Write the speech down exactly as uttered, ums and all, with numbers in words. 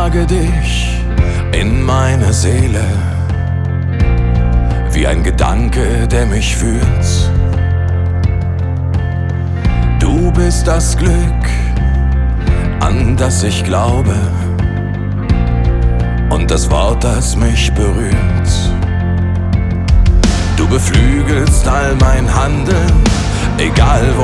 trage dich in meine Seele, wie ein Gedanke, der mich führt. Du bist das Glück, an das ich glaube, und das Wort, das mich berührt. Du beflügelst all mein Handeln, egal wo